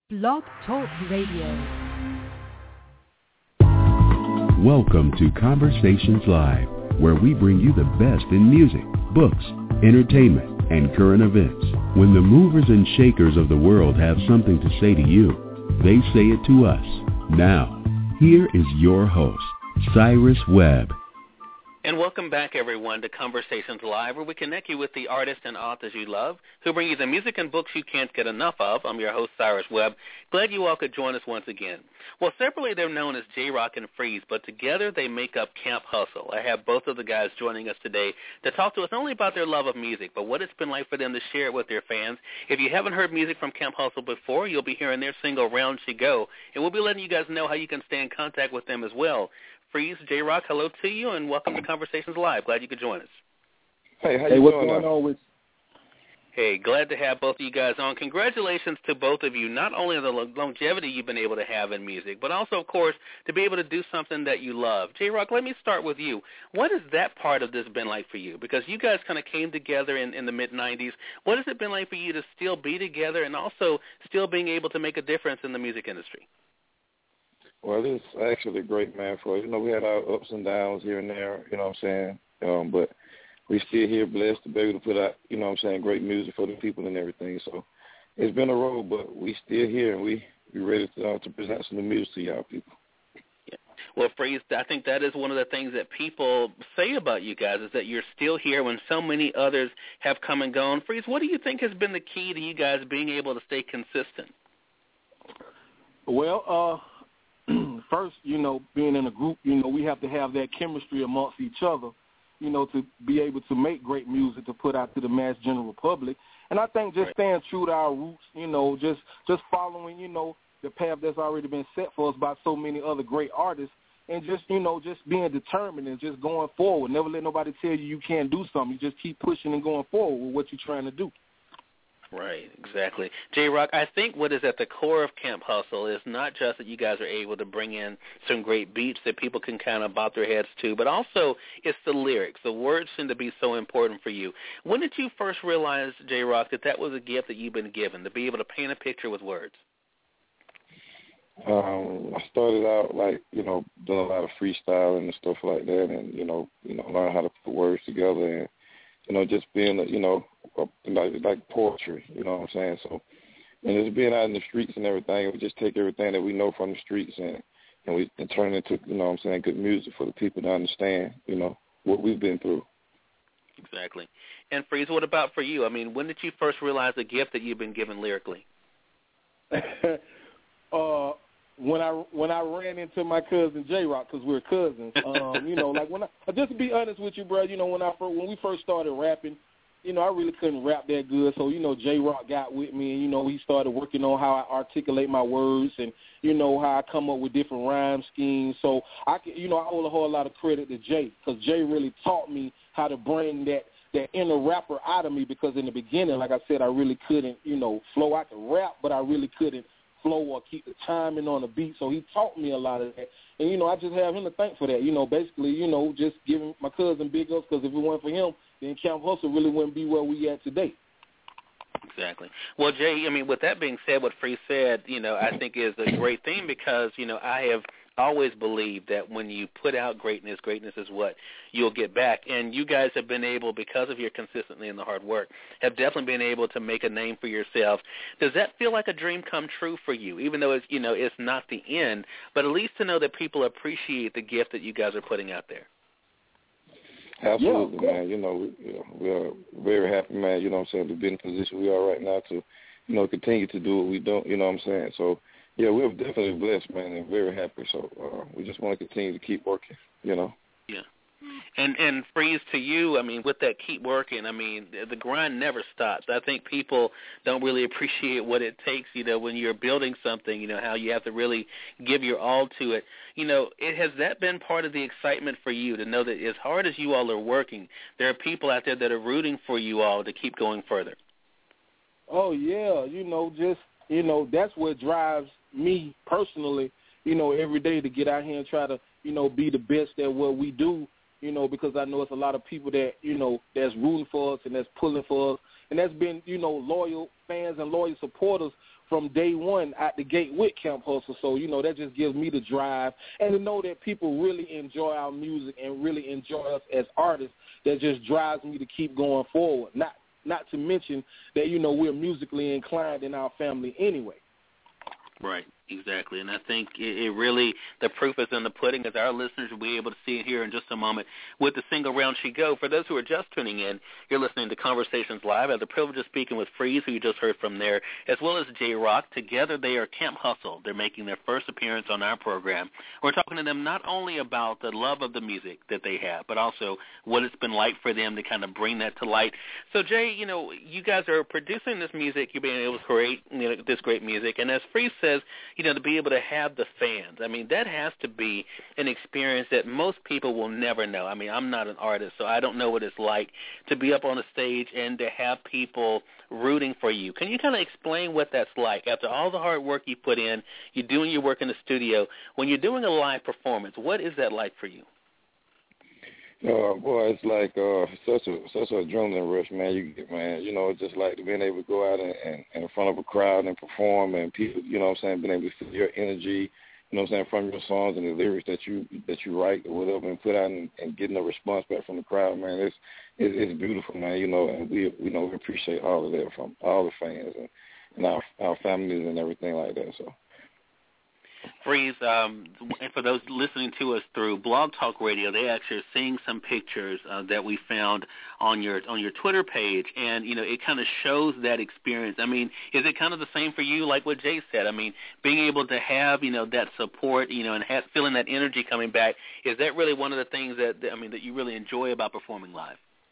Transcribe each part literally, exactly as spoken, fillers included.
Blog Talk Radio. Welcome to Conversations Live, where we bring you the best in music, books, entertainment, and current events. When the movers and shakers of the world have something to say to you, they say it to us. Now, here is your host, Cyrus Webb. And welcome back, everyone, to Conversations Live, where we connect you with the artists and authors you love, who bring you the music and books you can't get enough of. I'm your host, Cyrus Webb. Glad you all could join us once again. Well, separately, they're known as J-Rock and Freeze, but together they make up Camp Hustle. I have both of the guys joining us today to talk to us not only about their love of music, but what it's been like for them to share it with their fans. If you haven't heard music from Camp Hustle before, you'll be hearing their single, Round She Go, and we'll be letting you guys know how you can stay in contact with them as well. Freeze, J-Rock, hello to you, and welcome to Conversations Live. Glad you could join us. Hey, how hey, you what's doing going now? on with? Hey, glad to have both of you guys on. Congratulations to both of you, not only on the longevity you've been able to have in music, but also, of course, to be able to do something that you love. J-Rock, let me start with you. What has that part of this been like for you? Because you guys kind of came together in, in the mid nineties. What has it been like for you to still be together and also still being able to make a difference in the music industry? Well, it's actually great, man. For you know, we had our ups and downs here and there. You know what I'm saying? Um, but we still here, blessed to be able to put out, you know what I'm saying, great music for the people and everything. So it's been a road, but we still here, and we we ready to uh, to present some new music to y'all people. Yeah. Well, Freeze, I think that is one of the things that people say about you guys is that you're still here when so many others have come and gone. Freeze, what do you think has been the key to you guys being able to stay consistent? Well, uh. First, you know, being in a group, you know, we have to have that chemistry amongst each other, you know, to be able to make great music to put out to the mass general public. And I think just right. staying true to our roots, you know, just just following, you know, the path that's already been set for us by so many other great artists, and just, you know, just being determined and just going forward. Never let nobody tell you you can't do something. You just keep pushing and going forward with what you're trying to do. Right, exactly. J-Rock, I think what is at the core of Camp Hustle is not just that you guys are able to bring in some great beats that people can kind of bob their heads to, but also it's the lyrics. The words seem to be so important for you. When did you first realize, J-Rock, that that was a gift that you've been given, to be able to paint a picture with words? Um, I started out like, you know, doing a lot of freestyling and stuff like that, and, you know, you know, learn how to put words together and, you know, just being, you know, like, like poetry, you know what I'm saying? So, and just being out in the streets and everything, we just take everything that we know from the streets and, and we and turn it into, you know what I'm saying, good music for the people to understand, you know, what we've been through. Exactly. And Freeze, what about for you? I mean, when did you first realize the gift that you've been given lyrically? uh, when I when I ran into my cousin J-Rock, because we're cousins, um, you know, like when I just to be honest with you, bro, you know, when I first, when we first started rapping, you know, I really couldn't rap that good. So, you know, J-Rock got with me, and, you know, he started working on how I articulate my words and, you know, how I come up with different rhyme schemes. So, I can, you know, I owe a whole lot of credit to Jay, because Jay really taught me how to bring that, that inner rapper out of me, because in the beginning, like I said, I really couldn't, you know, flow. I could rap, but I really couldn't flow or keep the timing on the beat. So he taught me a lot of that. And, you know, I just have him to thank for that. You know, basically, you know, just giving my cousin big ups, because if it weren't for him, then Camp Hustle really wouldn't be where we at today. Exactly. Well, Jay, I mean, with that being said, what Free said, you know, I think is a great thing, because, you know, I have always believed that when you put out greatness, greatness is what you'll get back. And you guys have been able, because of your consistency and the hard work, have definitely been able to make a name for yourselves. Does that feel like a dream come true for you, even though it's, you know, it's not the end, but at least to know that people appreciate the gift that you guys are putting out there? Absolutely, yeah, man. You know, we, you know, we are very happy, man, you know what I'm saying, to be in the position we are right now to, you know, continue to do what we do, you know what I'm saying. So, yeah, we're definitely blessed, man, and very happy. So uh, we just want to continue to keep working, you know. Yeah. And and Freeze, to you, I mean, with that keep working, I mean, the grind never stops. I think people don't really appreciate what it takes, you know, when you're building something, you know, how you have to really give your all to it. You know, it, has that been part of the excitement for you to know that as hard as you all are working, there are people out there that are rooting for you all to keep going further? Oh, yeah, you know, just, you know, that's what drives me personally, you know, every day to get out here and try to, you know, be the best at what we do, you know, because I know it's a lot of people that, you know, that's rooting for us and that's pulling for us. And that's been, you know, loyal fans and loyal supporters from day one at the gate with Camp Hustle. So, you know, that just gives me the drive. And to know that people really enjoy our music and really enjoy us as artists, that just drives me to keep going forward. Not not to mention that, you know, we're musically inclined in our family anyway. Right, exactly. And I think it, it really, the proof is in the pudding, as our listeners will be able to see it here in just a moment with the single Round She Go. For those who are just tuning in, you're listening to Conversations Live. I have the privilege of speaking with Freeze, who you just heard from there, as well as J-Rock. Together they are Camp Hustle. They're making their first appearance on our program. We're talking to them not only about the love of the music that they have, but also what it's been like for them to kind of bring that to light. So, Jay, you know, you guys are producing this music. You're being able to create, you know, this great music. And as Freeze says, you know, to be able to have the fans, I mean, that has to be an experience that most people will never know. I mean, I'm not an artist, so I don't know what it's like to be up on a stage and to have people rooting for you. Can you kind of explain what that's like? After all the hard work you put in, you're doing your work in the studio, when you're doing a live performance, what is that like for you? Uh, boy, it's like uh, such a such an adrenaline rush, man. You get, man, you know, it's just like being able to go out and, and, and in front of a crowd and perform, and people, you know what I'm saying, being able to feel your energy, you know what I'm saying, from your songs and the lyrics that you that you write or whatever, and put out and, and getting a response back from the crowd, man. It's it, it's beautiful, man. You know, and we you know we appreciate all of that from all the fans and, and our our families and everything like that. So. Freeze, um, and for those listening to us through Blog Talk Radio, they actually are seeing some pictures uh, that we found on your on your Twitter page, and you know it kind of shows that experience. I mean, is it kind of the same for you, like what Jay said? I mean, being able to have you know that support, you know, and have, feeling that energy coming back, is that really one of the things that I mean that you really enjoy about performing live?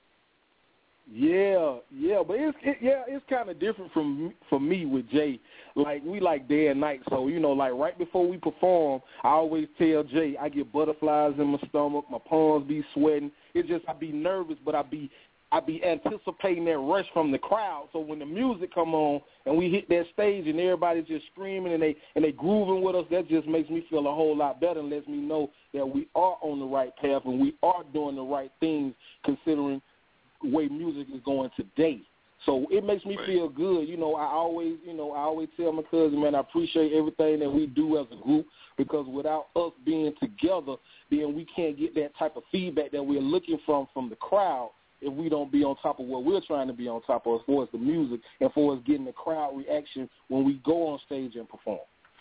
Yeah, yeah, but it's it, yeah, it's kind of different from for me with Jay. Like we like day and night, so you know, like right before we perform, I always tell Jay I get butterflies in my stomach, my palms be sweating. It's just I be nervous, but I be I be anticipating that rush from the crowd. So when the music come on and we hit that stage and everybody's just screaming and they and they grooving with us, that just makes me feel a whole lot better and lets me know that we are on the right path and we are doing the right things considering way music is going today. So it makes me right. feel good. You know, I always, you know, I always tell my cousin, man, I appreciate everything that we do as a group, because without us being together, then we can't get that type of feedback that we're looking from from the crowd if we don't be on top of what we're trying to be on top of as far as the music and for us getting the crowd reaction when we go on stage and perform.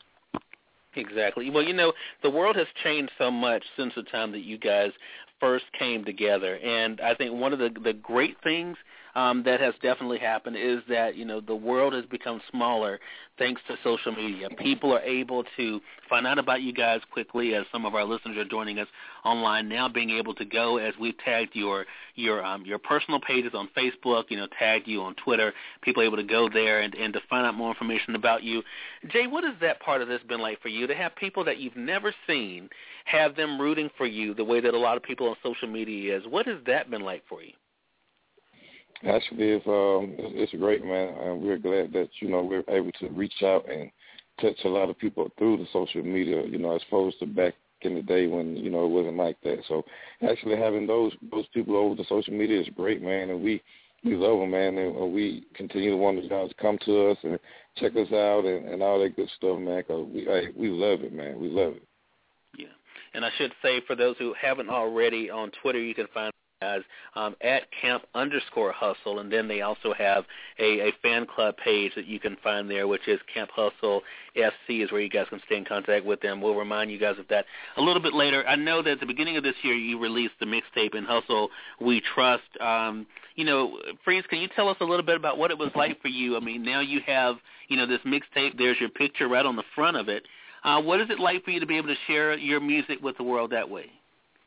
Exactly. Well, you know, the world has changed so much since the time that you guys first came together, and I think one of the the great things um, that has definitely happened is that, you know, the world has become smaller thanks to social media. People are able to find out about you guys quickly, as some of our listeners are joining us online now, being able to go, as we've tagged your your um, your personal pages on Facebook, you know, tagged you on Twitter, people are able to go there and, and to find out more information about you. Jay, what has that part of this been like for you, to have people that you've never seen, have them rooting for you the way that a lot of people on social media is? What has that been like for you? Actually, it's um, it's, it's great, man, and we're glad that you know we're able to reach out and touch a lot of people through the social media. You know, as opposed to back in the day when you know it wasn't like that. So, actually, having those those people over the social media is great, man, and we we love them, man, and we continue to want y'all to come to us and check us out and, and all that good stuff, man. Cause we hey, we love it, man. We love it. Yeah, and I should say, for those who haven't already, on Twitter you can find guys um, at camp underscore hustle, and then they also have a, a fan club page that you can find there, which is Camp Hustle F C, is where you guys can stay in contact with them. We'll remind you guys of that a little bit later. I know that at the beginning of this year you released the mixtape In Hustle We Trust. Um, you know, Freeze, can you tell us a little bit about what it was like for you? I mean, now you have, you know, this mixtape. There's your picture right on the front of it. Uh, what is it like for you to be able to share your music with the world that way?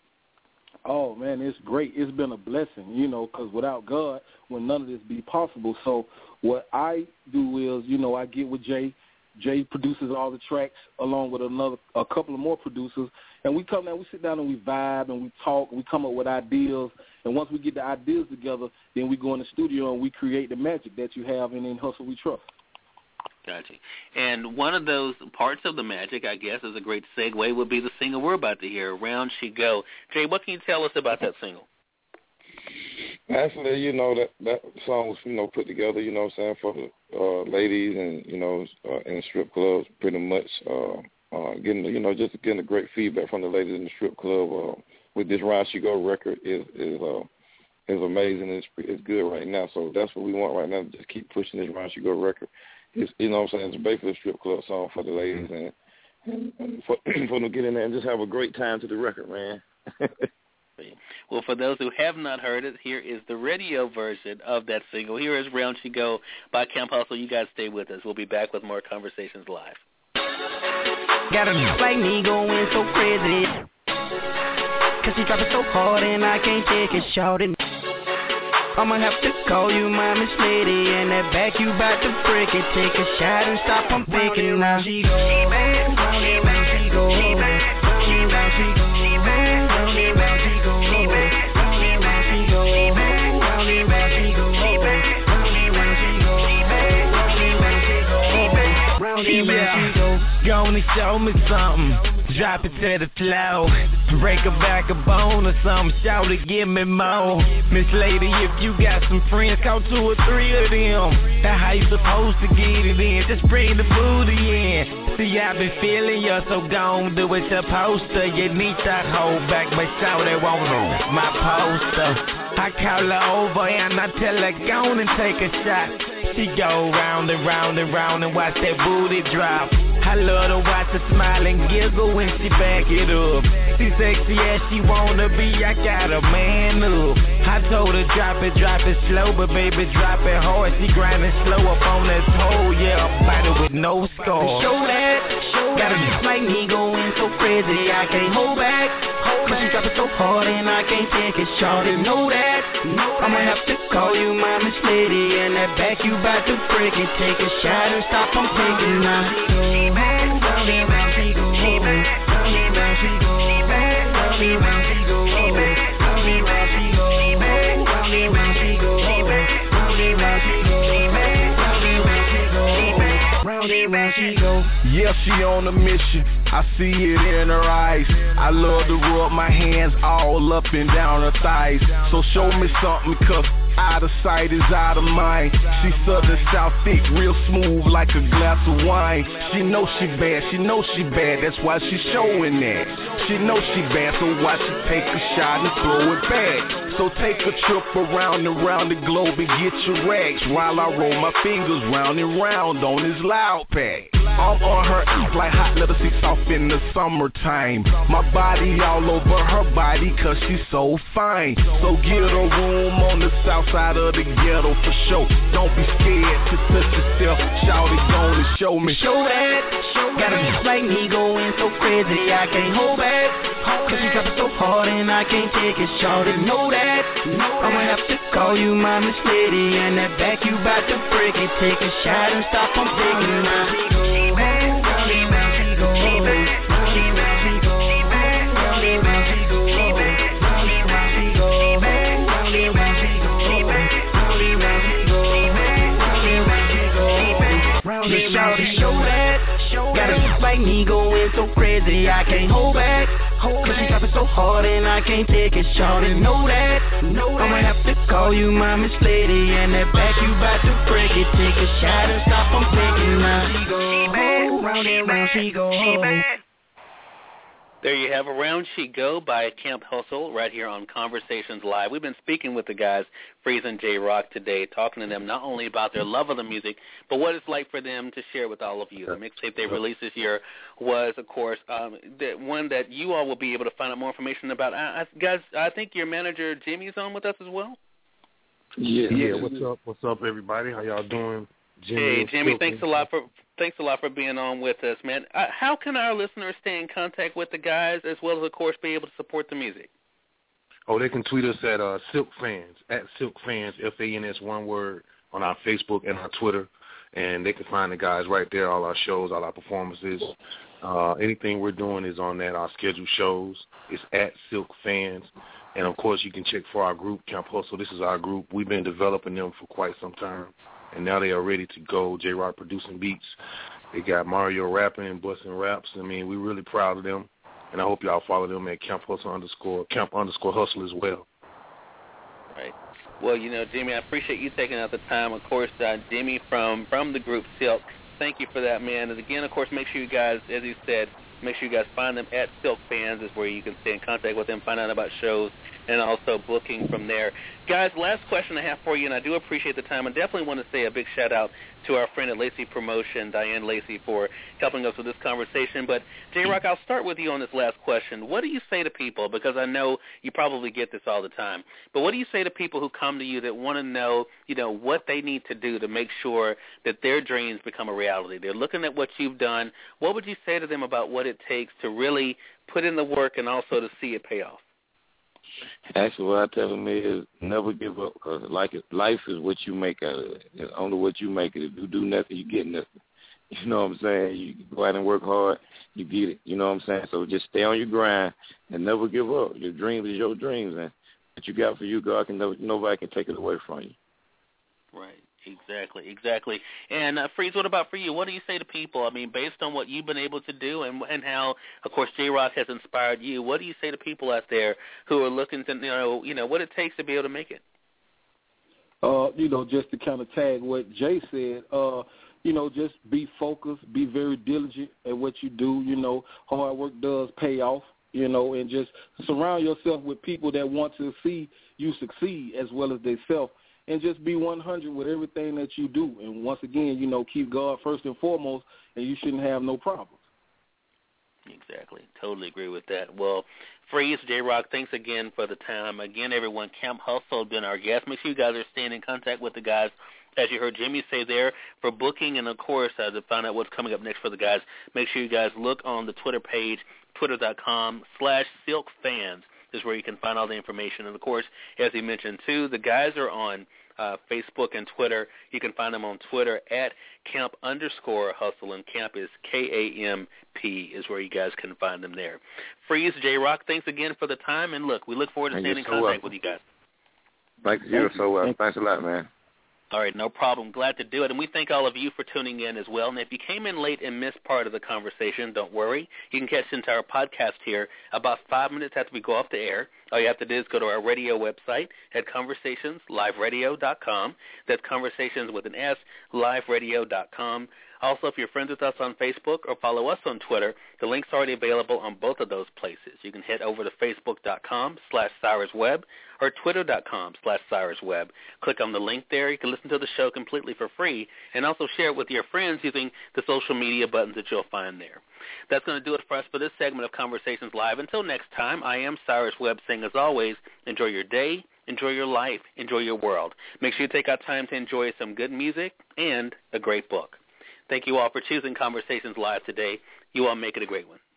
Oh, man, it's great. It's been a blessing, you know, because without God, would none of this be possible. So what I do is, you know, I get with Jay. Jay produces all the tracks along with another, a couple of more producers, and we come down, we sit down and we vibe and we talk, and we come up with ideas, and once we get the ideas together, then we go in the studio and we create the magic that you have in In Hustle We Trust. Gotcha. And one of those parts of the magic, I guess, is a great segue, would be the single we're about to hear, Round She Go. Jay, what can you tell us about that single? Actually, you know, that, that song was, you know, put together, you know what I'm saying, for the uh, ladies and, you know, uh, in strip clubs pretty much uh, uh, getting, you know, just getting a great feedback from the ladies in the strip club uh, with this Round She Go record is is uh, is amazing. It's, it's good right now. So that's what we want right now, just keep pushing this Round She Go record. It's, you know what I'm saying, it's basically a strip club song for the ladies and, and, and for, for them to get in there and just have a great time to the record, man. Well, for those who have not heard it, here is the radio version of that single. Here is Round She Go by Camp Hustle. You guys stay with us. We'll be back with more Conversations Live. Got a bitch like me going so crazy, cause she dropping so hard and I can't take it, shouting. I'ma have to call you my Miss Lady, and that back you bout to break it. Take a shot and stop, I'm thinking now. She go, she bad, she bad, she go, she bad, she bad, she go, she bad, she bad, she go, she bad, she bad, she go, she bad, she bad, she go, she bad, she bad, she go, she bad, she bad, she go, she bad, she bad, she go. Gonna show me something, drop it to the floor, break a back a bone or something, shout it, give me more. Miss Lady, if you got some friends, call two or three of them. That's how you supposed to get it in, just bring the booty in. See, I've been feeling you, so gon' do what you're supposed to. You need that hold back, but shout it won't on my poster. I call her over and I tell her go on and take a shot. She go round and round and round and watch that booty drop. I love to watch her smile and giggle when she back it up. She sexy as she wanna be, I got her man up. I told her drop it, drop it slow, but baby drop it hard. She grinding slow up on that toe, yeah, a body with no score. Show that, show got a bitch like me going so crazy, I can't hold back. Cause she drop it so hard and I can't take it, shorty, know that. I'ma have to call you my Miss Lady, and that back you bout to break it. Take a shot and stop, I'm thinking now. She bad, she bad, she go, she bad, she bad, she go, she bad, she bad, she go, she bad, she bad, she go, she bad, she bad, she go, she bad, she bad, she go, she bad, she bad, she go, she bad, round and she go. Yeah, she on a mission, I see it in her eyes. I love to rub my hands all up and down her thighs. So show me something, cause out of sight is out of mind. She southern south thick, real smooth like a glass of wine. She know she bad, she know she bad, that's why she showing that. She know she bad, so why she take a shot and throw it back. So take a trip around and round the globe and get your rags, while I roll my fingers round and round on this loud pack. I'm on her ass like hot leather seats off in the summertime. My body all over her body cause she's so fine. So get a room on the south side of the ghetto for sure. Don't be scared to touch yourself. Shout it, gonna show me. Show that, show got a bitch like me going so crazy, I can't hold back. Cause she drop it so hard and I can't take it, shout it, know that. I'ma have to call you my Miss Lady, and that back you bout to break it. Take a shot and stop, I'm thinking now. She bad, she bad, she go, she bad, she bad, she go, she bad, she bad, she go, she bad, she bad, she go, she bad, she bad, she go, she bad, she bad, she go, she bad, she bad, she go, she bad, round and round, show that. Got a bitch like me going so crazy, I can't hold back. Cause she dropping so hard and I can't take it, shorty, know that. I'ma have to call you my Miss Lady, and that back you bout to break it. Take a shot and stop, I'm thinking now. She go, round and round she go. There you have Around She Go by Camp Hustle right here on Conversations Live. We've been speaking with the guys, Freeze and J-Rock, today, talking to them not only about their love of the music, but what it's like for them to share with all of you. The mixtape they released this year was, of course, um, the one that you all will be able to find out more information about. I, I, guys, I think your manager, Jimmy's on with us as well? Yeah, yeah. What's up? What's up, everybody? How y'all doing? Jimmy hey, Jimmy, thanks a lot for thanks a lot for being on with us, man. Uh, how can our listeners stay in contact with the guys, as well as, of course, be able to support the music? Oh, they can tweet us at uh, Silk Fans, at Silk Fans, F A N S, one word, on our Facebook and our Twitter, and they can find the guys right there, all our shows, all our performances. Uh, anything we're doing is on that, our scheduled shows. It's at Silk Fans. And, of course, you can check for our group, Camp Hustle. This is our group. We've been developing them for quite some time. And now they are ready to go. J-Rock producing beats. They got Mario rapping and busting raps. I mean, we're really proud of them. And I hope y'all follow them at Camp Hustle underscore, Camp underscore Hustle as well. Right. Well, you know, Jimmy, I appreciate you taking out the time. Of course, uh, Jimmy from, from the group Silk, thank you for that, man. And again, of course, make sure you guys, as you said, make sure you guys find them at Silk Fans, is where you can stay in contact with them, find out about shows, and also booking from there. Guys, last question I have for you, and I do appreciate the time. I definitely want to say a big shout-out to our friend at Lacey Promotion, Diane Lacey, for helping us with this conversation. But, J-Rock, I'll start with you on this last question. What do you say to people, because I know you probably get this all the time, but what do you say to people who come to you that want to know, you know, what they need to do to make sure that their dreams become a reality? They're looking at what you've done. What would you say to them about what it takes to really put in the work and also to see it pay off? Actually, what I tell them is never give up, because like it, life is what you make out of it. It's only what you make it. If you do nothing, you get nothing. You know what I'm saying? You go out and work hard, you get it. You know what I'm saying? So just stay on your grind and never give up. Your dreams is your dreams, and what you got for you, God can never, nobody can take it away from you. Right. Exactly, exactly. And, uh, Freeze, what about for you? What do you say to people? I mean, based on what you've been able to do and and how, of course, J-Rock has inspired you, what do you say to people out there who are looking to, you know, you know what it takes to be able to make it? Uh, you know, just to kind of tag what Jay said, uh, you know, just be focused, be very diligent at what you do. You know, hard work does pay off, you know, and just surround yourself with people that want to see you succeed as well as themselves. And just be one hundred with everything that you do. And once again, you know, keep God first and foremost, and you shouldn't have no problems. Exactly. Totally agree with that. Well, Freeze, J-Rock, thanks again for the time. Again, everyone, Camp Hustle has been our guest. Make sure you guys are staying in contact with the guys, as you heard Jimmy say there, for booking. And, of course, uh, to find out what's coming up next for the guys, make sure you guys look on the Twitter page, twitter.com slash silkfans. Is where you can find all the information. And, of course, as he mentioned, too, the guys are on uh, Facebook and Twitter. You can find them on Twitter at camp underscore hustle, and camp is K A M P is where you guys can find them there. Freeze, J-Rock, thanks again for the time. And, look, we look forward to staying in contact welcome. with you guys. Thank you. You're so welcome. Thanks a lot, man. All right, no problem. Glad to do it. And we thank all of you for tuning in as well. And if you came in late and missed part of the conversation, don't worry. You can catch the entire podcast here about five minutes after we go off the air. All you have to do is go to our radio website at conversations live radio dot com. That's Conversations with an S, live radio dot com. Also, if you're friends with us on Facebook or follow us on Twitter, the link's already available on both of those places. You can head over to facebook.com slash CyrusWebb or twitter.com slash CyrusWebb. Click on the link there. You can listen to the show completely for free and also share it with your friends using the social media buttons that you'll find there. That's going to do it for us for this segment of Conversations Live. Until next time, I am Cyrus Webb saying, as always, enjoy your day, enjoy your life, enjoy your world. Make sure you take out time to enjoy some good music and a great book. Thank you all for choosing Conversations Live today. You all make it a great one.